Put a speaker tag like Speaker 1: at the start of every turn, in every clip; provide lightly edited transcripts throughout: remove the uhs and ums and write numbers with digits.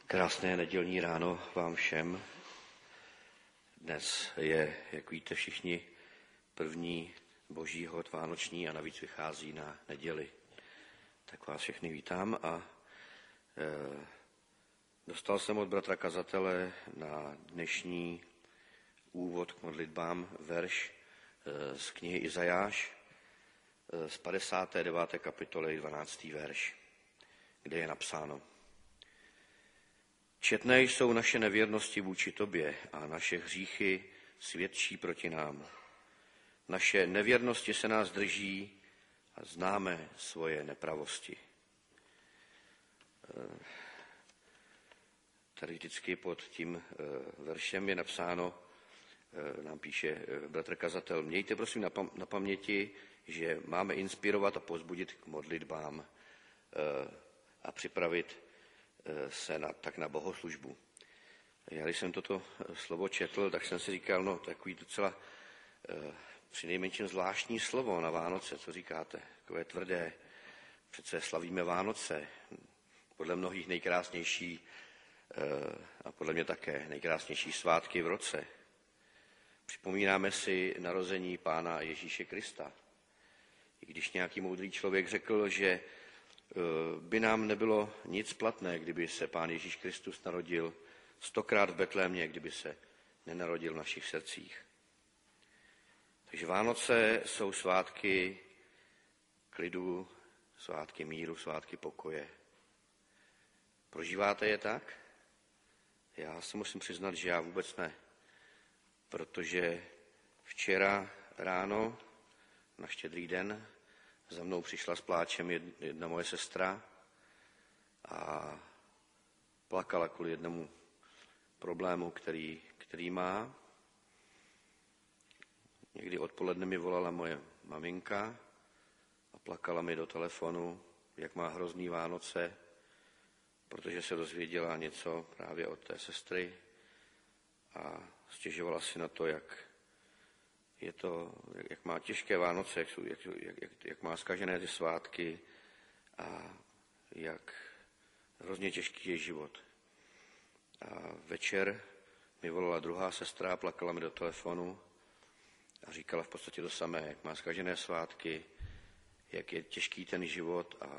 Speaker 1: Krásné nedělní ráno vám všem. Dnes je, jak víte všichni, první boží hod vánoční a navíc vychází na neděli. Tak vás všechny vítám a dostal jsem od bratra kazatele na dnešní úvod k modlitbám verš z knihy Izajáš z 59. kapitoly 12. verš, kde je napsáno: Četné jsou naše nevěrnosti vůči tobě a naše hříchy svědčí proti nám. Naše nevěrnosti se nás drží a známe svoje nepravosti. Tady vždycky pod tím veršem je napsáno, nám píše bratr kazatel: mějte prosím na paměti, že máme inspirovat a povzbudit k modlitbám a připravit se na bohoslužbu. Já když jsem toto slovo četl, tak jsem si říkal, takový docela přinejmenším zvláštní slovo na Vánoce, co říkáte, takové tvrdé. Přece slavíme Vánoce, podle mnohých nejkrásnější a podle mě také nejkrásnější svátky v roce. Připomínáme si narození Pána Ježíše Krista. I když nějaký moudrý člověk řekl, že by nám nebylo nic platné, kdyby se Pán Ježíš Kristus narodil 100krát v Betlémě, kdyby se nenarodil v našich srdcích. Takže Vánoce jsou svátky klidu, svátky míru, svátky pokoje. Prožíváte je tak? Já se musím přiznat, že já vůbec ne. Protože včera ráno na Štědrý den za mnou přišla s pláčem jedna moje sestra a plakala kvůli jednomu problému, který má. Někdy odpoledne mi volala moje maminka a plakala mi do telefonu, jak má hrozný Vánoce, protože se dozvěděla něco právě od té sestry a stěžovala si na to, jak má těžké Vánoce, jak má zkažené ty svátky a jak hrozně těžký je život. A večer mi volala druhá sestra a plakala mi do telefonu a říkala v podstatě to samé, jak má zkažené svátky, jak je těžký ten život a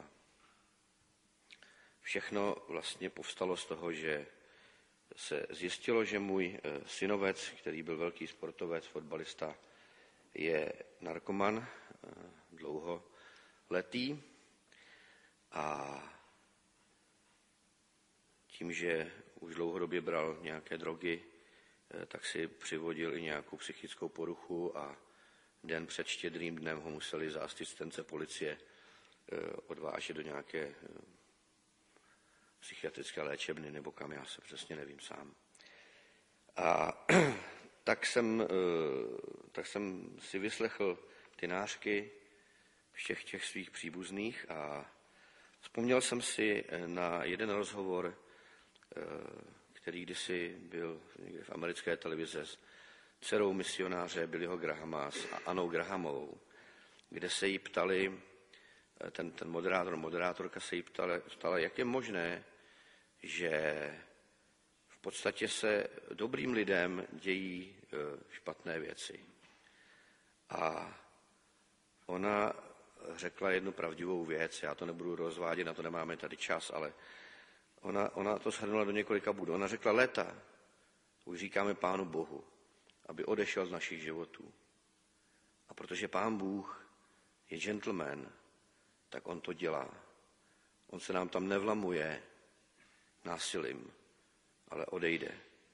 Speaker 1: všechno vlastně povstalo z toho, že se zjistilo, že můj synovec, který byl velký sportovec, fotbalista, je narkoman dlouholetý a tím, že už dlouhodobě bral nějaké drogy, tak si přivodil i nějakou psychickou poruchu a den před Štědrým dnem ho museli za asistence policie odvážet do nějaké psychiatrické léčebny nebo kam, já se přesně nevím sám. A tak jsem si vyslechl ty nářky všech těch svých příbuzných a vzpomněl jsem si na jeden rozhovor, který kdysi byl někde v americké televize s dcerou misionáře Billyho Grahama s Annou Grahamovou, kde se jí ptali, ten moderátorka se jí ptala, jak je možné, že v podstatě se dobrým lidem dějí špatné věci. A ona řekla jednu pravdivou věc, já to nebudu rozvádět, na to nemáme tady čas, ale ona to shrnula do několika bodů. Ona řekla, léta už říkáme Pánu Bohu, aby odešel z našich životů. A protože Pán Bůh je gentleman, tak on to dělá. On se nám tam nevlamuje násilím, ale odejde.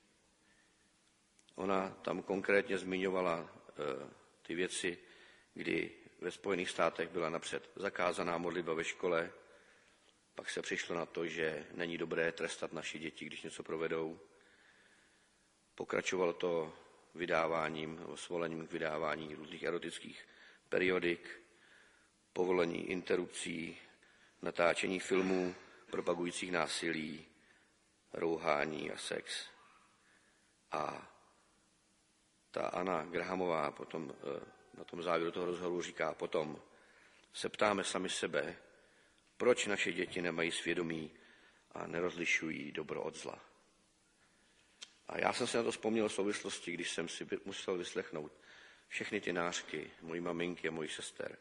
Speaker 1: Ona tam konkrétně zmiňovala ty věci, kdy ve Spojených státech byla napřed zakázaná modlitba ve škole, pak se přišlo na to, že není dobré trestat naše děti, když něco provedou. Pokračovalo to svolením k vydávání různých erotických periodik, povolení interrupcí, natáčení filmů propagujících násilí, rouhání a sex. A ta Anna Grahamová potom na tom závěru toho rozhovoru říká, potom se ptáme sami sebe, proč naše děti nemají svědomí a nerozlišují dobro od zla. A já jsem se na to vzpomněl v souvislosti, když jsem si musel vyslechnout všechny ty nářky, mojí maminky a mojich sester.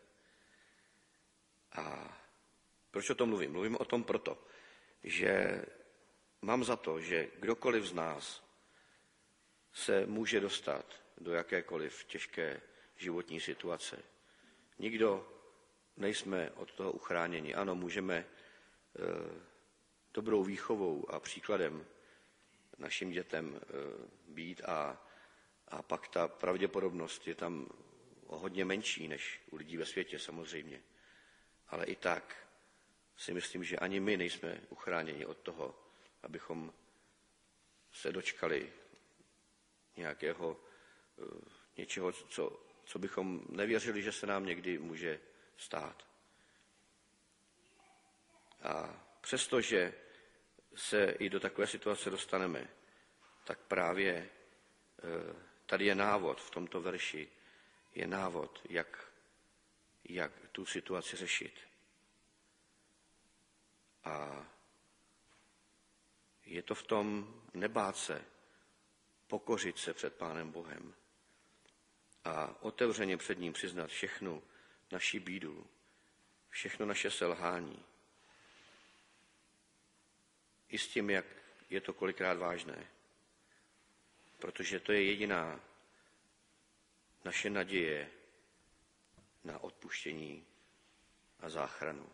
Speaker 1: A proč o tom mluvím? Mluvím o tom proto, že mám za to, že kdokoliv z nás se může dostat do jakékoliv těžké životní situace. Nikdo nejsme od toho uchráněni. Ano, můžeme dobrou výchovou a příkladem našim dětem být a pak ta pravděpodobnost je tam o hodně menší než u lidí ve světě samozřejmě. Ale i tak si myslím, že ani my nejsme uchráněni od toho, abychom se dočkali něčeho, co bychom nevěřili, že se nám někdy může stát. A přestože se i do takové situace dostaneme, tak právě tady je návod v tomto verši, je návod, jak tu situaci řešit. A je to v tom nebát se, pokořit se před Pánem Bohem a otevřeně před ním přiznat všechnu naši bídu, všechno naše selhání. I s tím, jak je to kolikrát vážné. Protože to je jediná naše naděje na odpuštění a záchranu.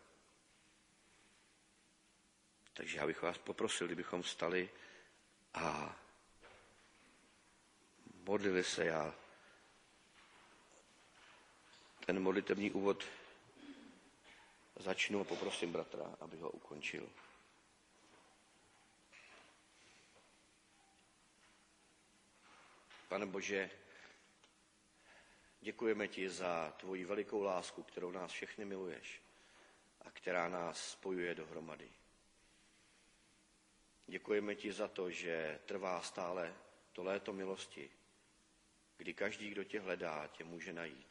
Speaker 1: Takže já bych vás poprosil, kdybychom vstali a modlili se. Já ten modlitevní úvod začnu a poprosím bratra, aby ho ukončil. Pane Bože, děkujeme ti za tvoji velikou lásku, kterou nás všechny miluješ a která nás spojuje dohromady. Děkujeme ti za to, že trvá stále to léto milosti, kdy každý, kdo tě hledá, tě může najít.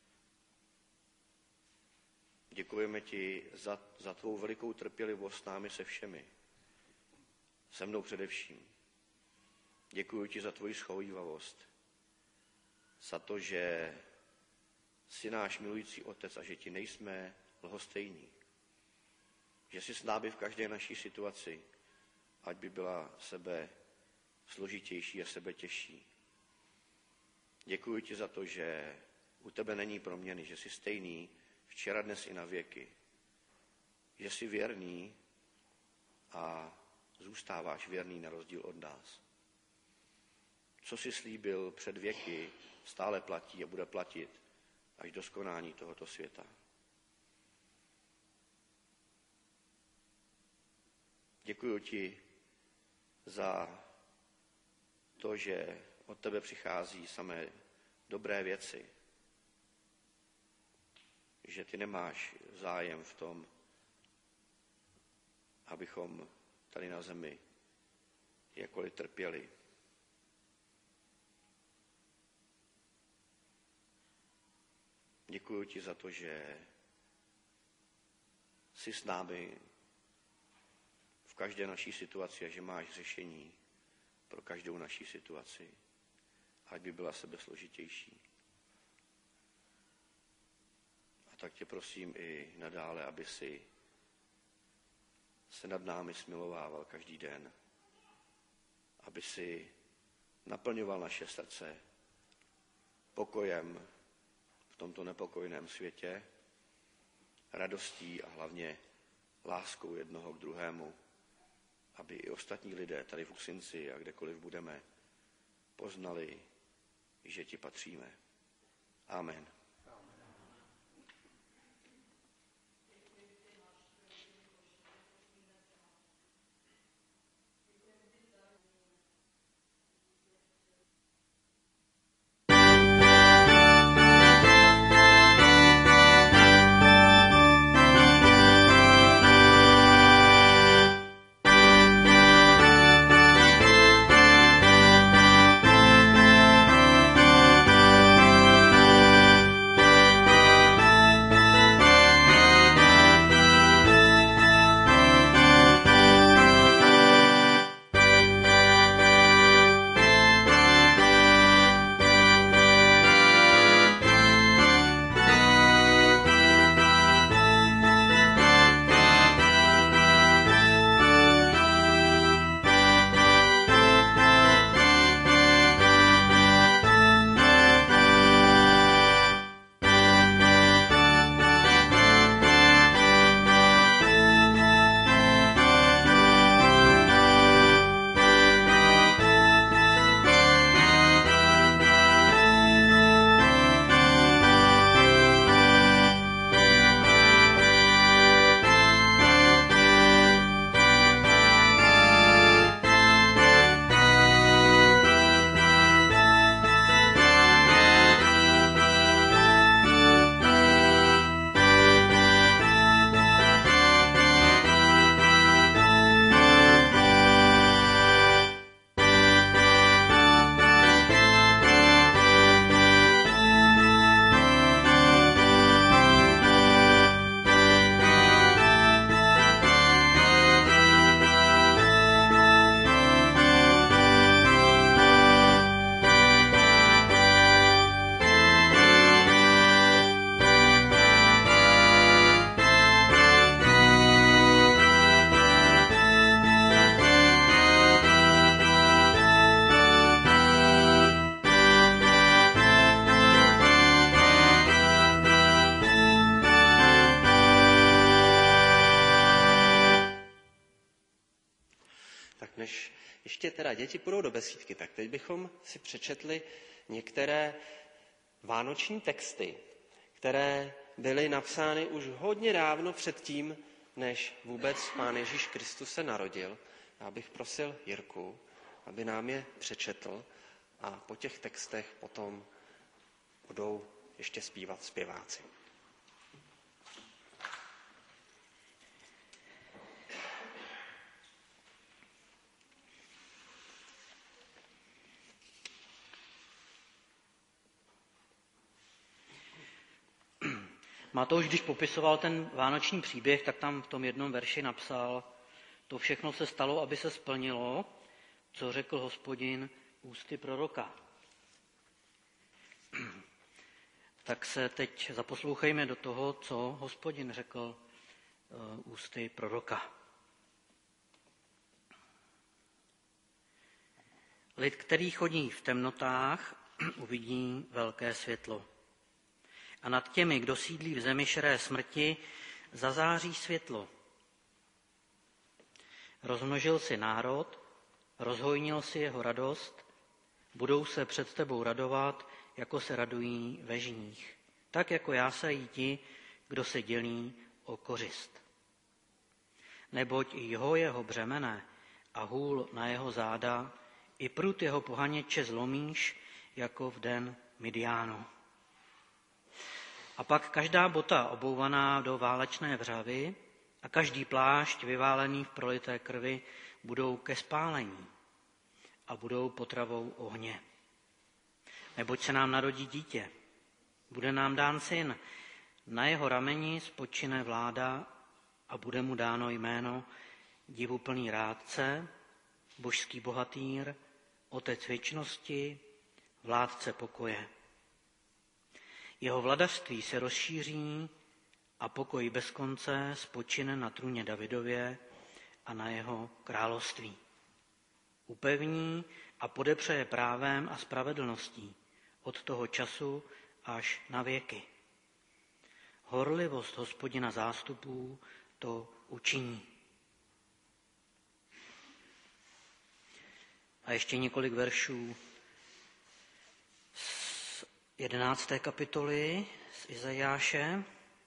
Speaker 1: Děkujeme ti za tvou velikou trpělivost s námi se všemi, se mnou především. Děkuji ti za tvoji schovívavost, za to, že jsi náš milující otec a že ti nejsme lhostejní. Že jsi s námi v každé naší situaci, ať by byla sebe složitější a sebe těžší. Děkuji ti za to, že u tebe není proměny, že jsi stejný včera, dnes i na věky. Že jsi věrný a zůstáváš věrný na rozdíl od nás. Co jsi slíbil před věky, stále platí a bude platit až do skonání tohoto světa. Děkuji ti za to, že od tebe přichází samé dobré věci, že ty nemáš zájem v tom, abychom tady na zemi jakkoliv trpěli. Děkuji ti za to, že jsi s námi v každé naší situaci a že máš řešení pro každou naší situaci, ať by byla sebe složitější. A tak tě prosím i nadále, aby si se nad námi smilovával každý den, aby si naplňoval naše srdce pokojem v tomto nepokojném světě, radostí a hlavně láskou jednoho k druhému, aby i ostatní lidé tady v Usinci a kdekoliv budeme poznali, že ti patříme. Amen.
Speaker 2: Tak než ještě teda děti půjdou do besídky, tak teď bychom si přečetli některé vánoční texty, které byly napsány už hodně dávno předtím, než vůbec Pán Ježíš Kristus se narodil. Já bych prosil Jirku, aby nám je přečetl a po těch textech potom budou ještě zpívat zpěváci.
Speaker 3: Matouš, když popisoval ten vánoční příběh, tak tam v tom jednom verši napsal: to všechno se stalo, aby se splnilo, co řekl Hospodin ústy proroka. Tak se teď zaposlouchejme do toho, co Hospodin řekl ústy proroka. Lid, který chodí v temnotách, uvidí velké světlo. A nad těmi, kdo sídlí v zemi šeré smrti, zazáří světlo. Rozmnožil si národ, rozhojnil si jeho radost, budou se před tebou radovat, jako se radují ve žních. Tak jako jásají ti, kdo se dělí o kořist. Neboť i jeho břemene a hůl na jeho záda, i prut jeho pohaněče zlomíš, jako v den Midiánu. A pak každá bota obouvaná do válečné vřavy a každý plášť vyválený v prolité krvi budou ke spálení a budou potravou ohně. Neboť se nám narodí dítě, bude nám dán syn, na jeho rameni spočine vláda a bude mu dáno jméno divuplný rádce, božský bohatýr, otec věčnosti, vládce pokoje. Jeho vladařství se rozšíří a pokoj bez konce spočine na trůně Davidově a na jeho království. Upevní a podepře právem a spravedlností od toho času až na věky. Horlivost Hospodina zástupů to učiní. A ještě několik veršů z 11. kapitoly z Izajáše.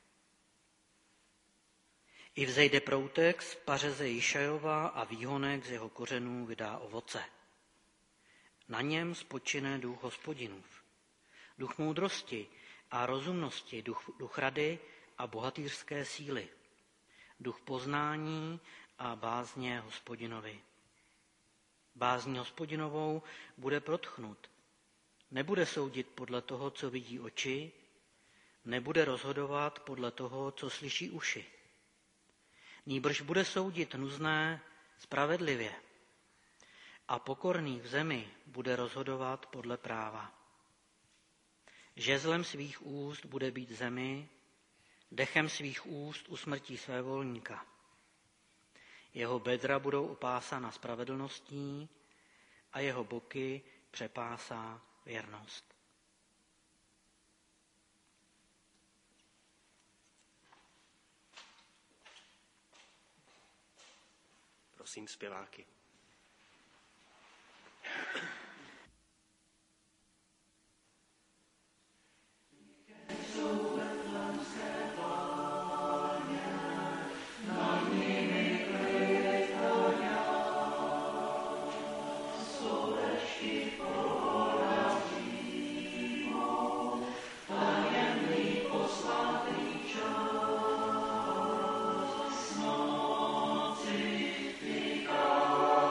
Speaker 3: I vzejde proutek z pařeze Jišajova a výhonek z jeho kořenů vydá ovoce. Na něm spočine duch Hospodinův, duch moudrosti a rozumnosti, duch rady a bohatýřské síly, duch poznání a bázně Hospodinovi. Bázní Hospodinovou bude protchnut. Nebude soudit podle toho, co vidí oči, nebude rozhodovat podle toho, co slyší uši. Nýbrž bude soudit nuzné spravedlivě a pokorný v zemi bude rozhodovat podle práva. Žezlem svých úst bude být zemi, dechem svých úst usmrtí svévolníka. Jeho bedra budou opásána spravedlností a jeho boky přepásá věrnost.
Speaker 2: Prosím zpěváky.
Speaker 4: Amen.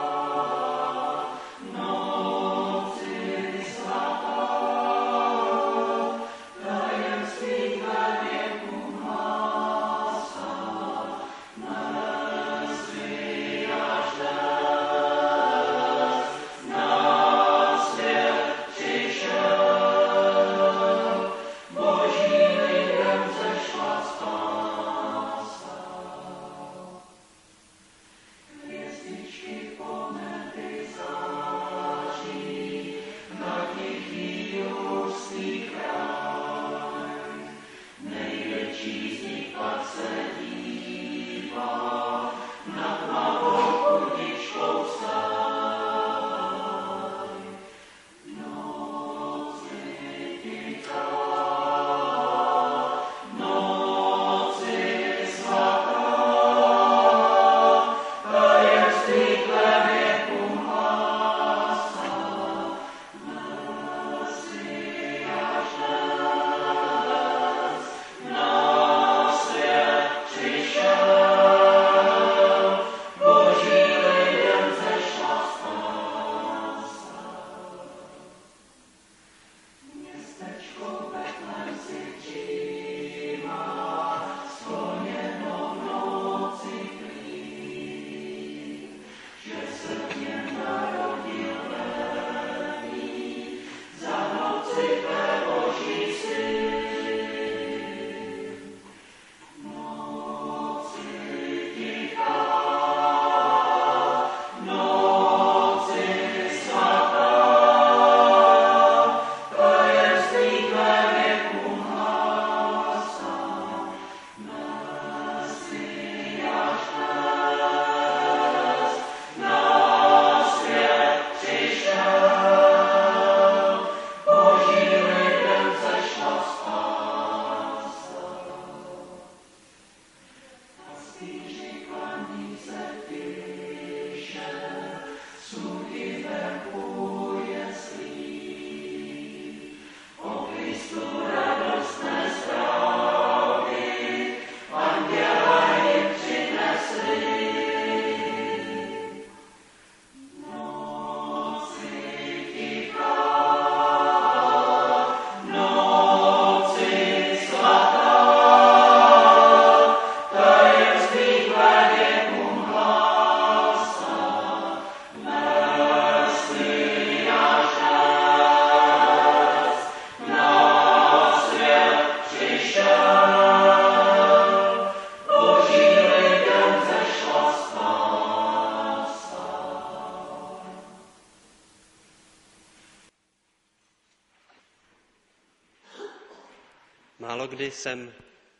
Speaker 2: Málo kdy jsem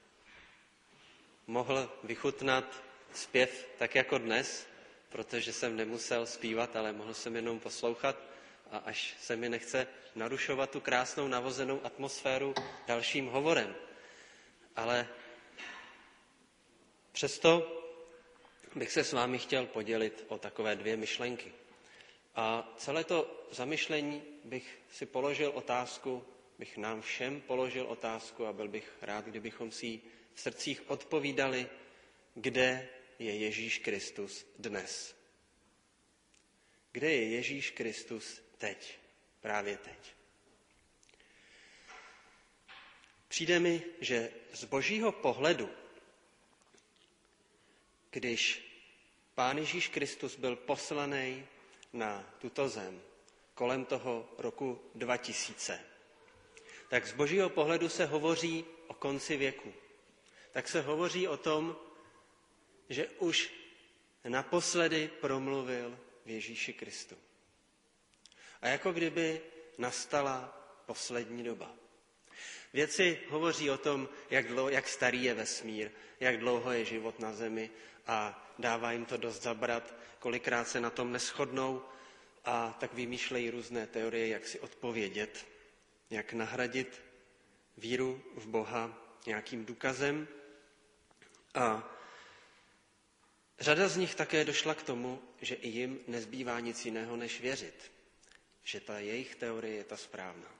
Speaker 2: mohl vychutnat zpěv tak jako dnes, protože jsem nemusel zpívat, ale mohl jsem jenom poslouchat a až se mi nechce narušovat tu krásnou navozenou atmosféru dalším hovorem. Ale přesto bych se s vámi chtěl podělit o takové 2 myšlenky. A celé to zamyšlení bych si položil otázku, bych nám všem položil otázku a byl bych rád, kdybychom si ji v srdcích odpovídali, kde je Ježíš Kristus dnes. Kde je Ježíš Kristus teď, právě teď. Přijde mi, že z božího pohledu, když Pán Ježíš Kristus byl poslaný na tuto zem kolem toho roku 2000, tak z božího pohledu se hovoří o konci věku. Tak se hovoří o tom, že už naposledy promluvil v Ježíši Kristu. A jako kdyby nastala poslední doba. Vědci hovoří o tom, jak starý je vesmír, jak dlouho je život na zemi a dává jim to dost zabrat, kolikrát se na tom neshodnou a tak vymýšlejí různé teorie, jak si odpovědět, jak nahradit víru v Boha nějakým důkazem. A řada z nich také došla k tomu, že i jim nezbývá nic jiného, než věřit, že ta jejich teorie je ta správná.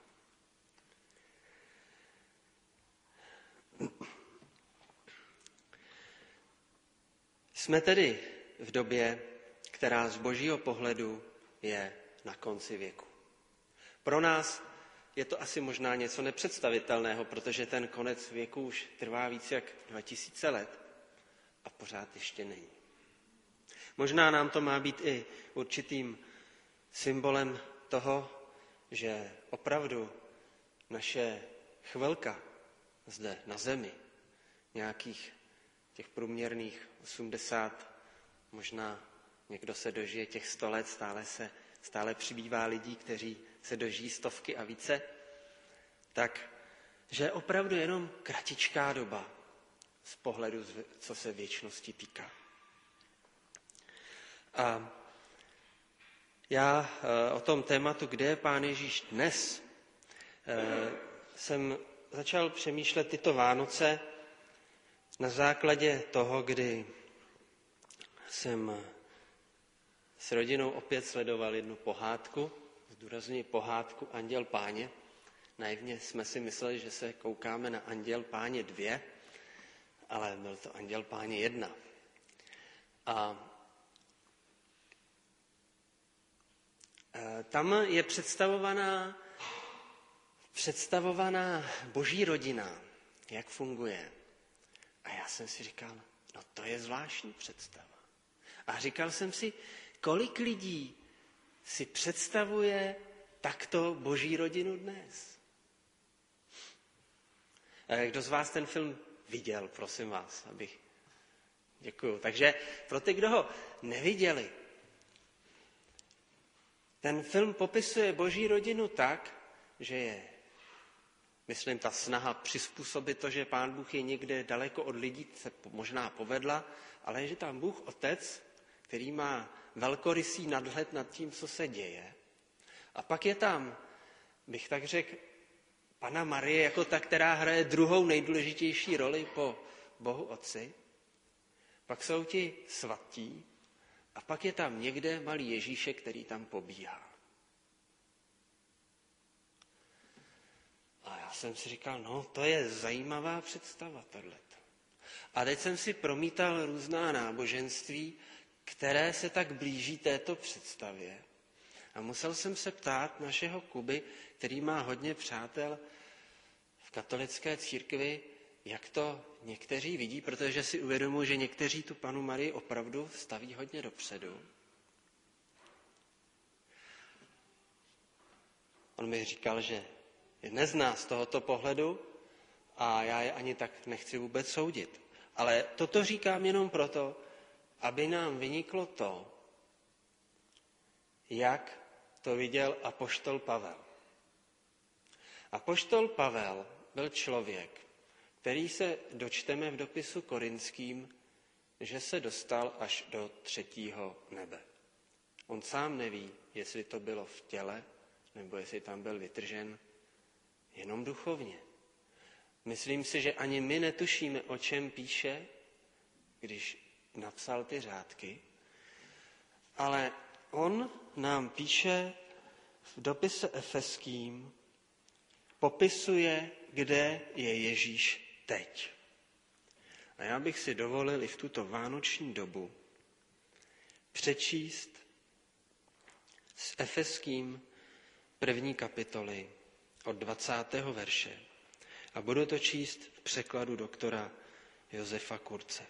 Speaker 2: Jsme tedy v době, která z božího pohledu je na konci věku. Pro nás je to asi možná něco nepředstavitelného, protože ten konec věku už trvá více jak 2000 let a pořád ještě není. Možná nám to má být i určitým symbolem toho, že opravdu naše chvilka zde na zemi, nějakých těch průměrných 80, možná někdo se dožije těch 100 let, stále přibývá lidí, kteří se dožijí 100 a více, tak že je opravdu jenom kratičká doba z pohledu, co se věčnosti týká. A já o tom tématu, kde je Pán Ježíš dnes, jsem začal přemýšlet tyto Vánoce na základě toho, kdy jsem s rodinou opět sledoval jednu pohádku, zdůrazňuji pohádku Anděl Páně. Naivně jsme si mysleli, že se koukáme na Anděl Páně 2, ale byl to Anděl Páně 1. A tam je představovaná boží rodina, jak funguje. A já jsem si říkal, no to je zvláštní představa. A říkal jsem si, kolik lidí si představuje takto boží rodinu dnes. Kdo z vás ten film viděl, prosím vás, Děkuju. Takže pro ty, kdo ho neviděli, ten film popisuje boží rodinu tak, že je, myslím, ta snaha přizpůsobit to, že Pán Bůh je někde daleko od lidí, se možná povedla, ale že tam Bůh Otec, který má velkorysý nadhled nad tím, co se děje. A pak je tam, bych tak řekl, Panna Marie jako ta, která hraje druhou nejdůležitější roli po Bohu Otci. Pak jsou ti svatí a pak je tam někde malý Ježíšek, který tam pobíhá. A já jsem si říkal, no to je zajímavá představa tohleto. A teď jsem si promítal různá náboženství, které se tak blíží této představě. A musel jsem se ptát našeho Kuby, který má hodně přátel v katolické církvi, jak to někteří vidí, protože si uvědomuji, že někteří tu Pannu Marii opravdu staví hodně dopředu. On mi říkal, že je nezná z tohoto pohledu a já je ani tak nechci vůbec soudit. Ale toto říkám jenom proto, aby nám vyniklo to, jak to viděl apoštol Pavel. Apoštol Pavel byl člověk, který se dočteme v dopisu Korinským, že se dostal až do 3. nebe. On sám neví, jestli to bylo v těle, nebo jestli tam byl vytržen jenom duchovně. Myslím si, že ani my netušíme, o čem píše, když napsal ty řádky, ale on nám píše v dopise Efeským, popisuje, kde je Ježíš teď. A já bych si dovolil i v tuto vánoční dobu přečíst s Efeským 1. kapitoly od 20. verše. A budu to číst v překladu doktora Josefa Kurze.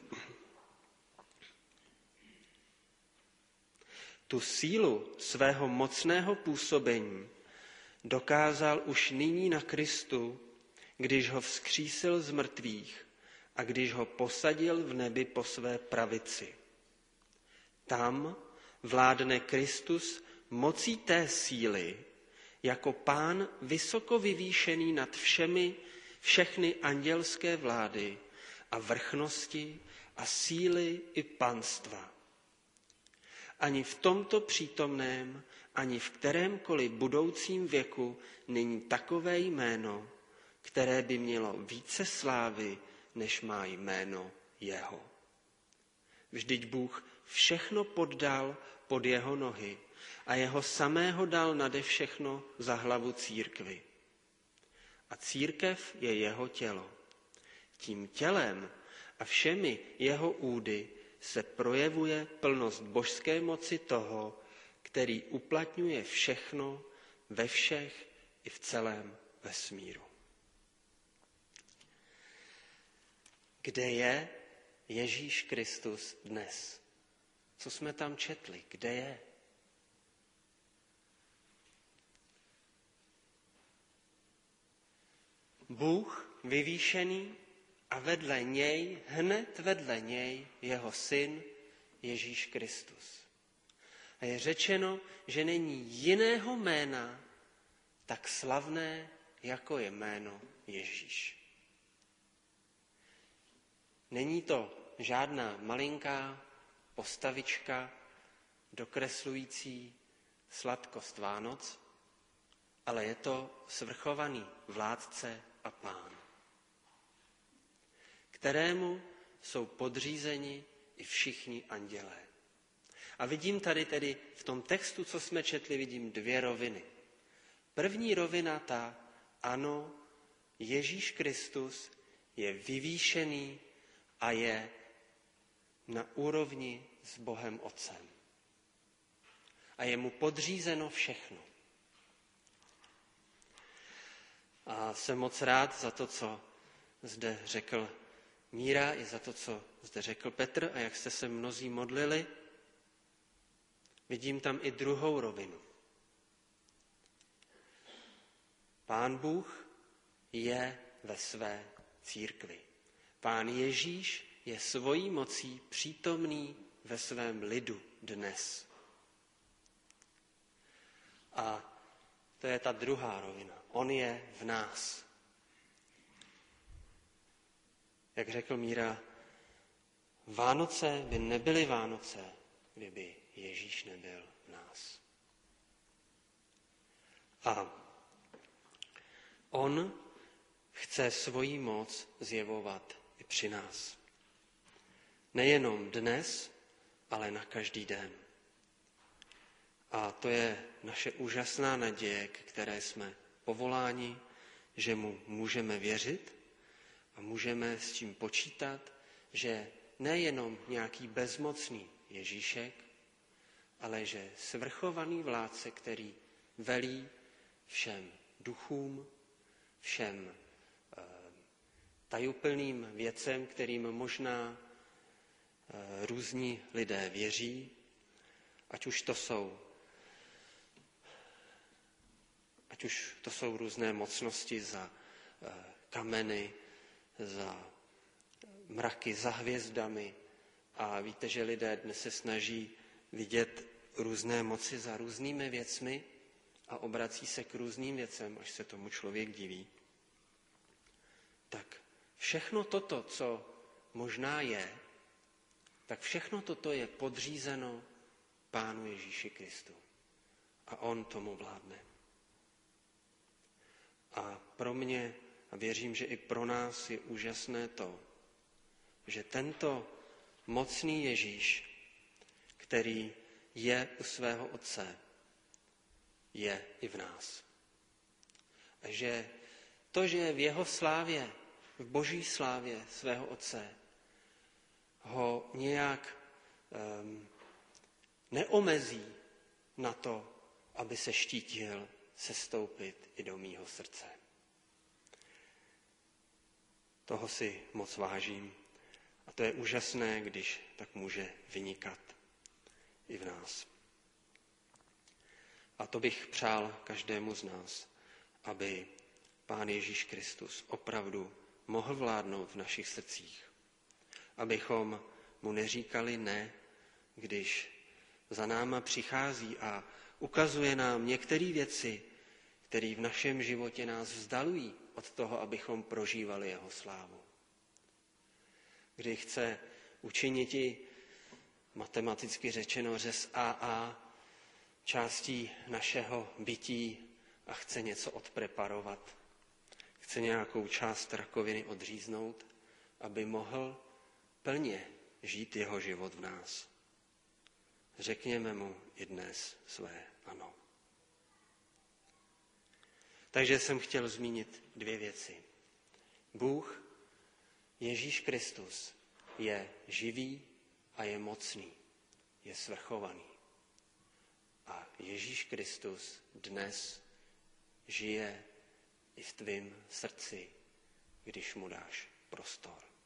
Speaker 2: Tu sílu svého mocného působení dokázal už nyní na Kristu, když ho vzkřísil z mrtvých a když ho posadil v nebi po své pravici. Tam vládne Kristus mocí té síly, jako Pán vysoko vyvýšený nad všechny andělské vlády a vrchnosti a síly i panstva. Ani v tomto přítomném, ani v kterémkoliv budoucím věku není takové jméno, které by mělo více slávy, než má jméno jeho. Vždyť Bůh všechno poddal pod jeho nohy a jeho samého dal nade všechno za hlavu církvi. A církev je jeho tělo. Tím tělem a všemi jeho údy se projevuje plnost božské moci toho, který uplatňuje všechno ve všech i v celém vesmíru. Kde je Ježíš Kristus dnes? Co jsme tam četli? Kde je? Bůh vyvýšený a vedle něj, hned vedle něj, jeho syn Ježíš Kristus. A je řečeno, že není jiného jména tak slavné, jako je jméno Ježíš. Není to žádná malinká postavička dokreslující sladkost Vánoc, ale je to svrchovaný vládce a Pán, kterému jsou podřízeni i všichni andělé. A vidím tady tedy v tom textu, co jsme četli, vidím 2 roviny. První rovina ta, ano, Ježíš Kristus je vyvýšený a je na úrovni s Bohem Otcem. A je mu podřízeno všechno. A jsem moc rád za to, co zde řekl Míra, i za to, co zde řekl Petr a jak jste se mnozí modlili. Vidím tam i druhou rovinu. Pán Bůh je ve své církvi. Pán Ježíš je svojí mocí přítomný ve svém lidu dnes. A to je ta druhá rovina. On je v nás. Jak řekl Míra, Vánoce by nebyly Vánoce, kdyby Ježíš nebyl v nás. A on chce svoji moc zjevovat i při nás. Nejenom dnes, ale na každý den. A to je naše úžasná naděje, k které jsme povoláni, že mu můžeme věřit a můžeme s tím počítat, že nejenom nějaký bezmocný Ježíšek, ale že svrchovaný vládce, který velí všem duchům, všem tajuplným věcem, kterým možná různí lidé věří, ať už to jsou různé mocnosti za kameny, za mraky, za hvězdami. A víte, že lidé dnes se snaží vidět různé moci za různými věcmi a obrací se k různým věcem, až se tomu člověk diví. Tak všechno toto, co možná je, tak všechno toto je podřízeno Pánu Ježíši Kristu. A on tomu vládne. A pro mě, a věřím, že i pro nás je úžasné to, že tento mocný Ježíš, který je u svého Otce, je i v nás. A že to, že je v jeho slávě, v boží slávě svého Otce, ho nějak neomezí na to, aby se štítil sestoupit i do mýho srdce. Toho si moc vážím a to je úžasné, když tak může vynikat i v nás. A to bych přál každému z nás, aby Pán Ježíš Kristus opravdu mohl vládnout v našich srdcích. Abychom mu neříkali ne, když za náma přichází a ukazuje nám některé věci, které v našem životě nás vzdalují od toho, abychom prožívali jeho slávu. Kdy chce učiniti, matematicky řečeno, řez AA částí našeho bytí a chce něco odpreparovat. Chce nějakou část rakoviny odříznout, aby mohl plně žít jeho život v nás. Řekněme mu i dnes své ano. Takže jsem chtěl zmínit 2 věci. Bůh, Ježíš Kristus, je živý a je mocný, je svrchovaný. A Ježíš Kristus dnes žije i v tvém srdci, když mu dáš prostor.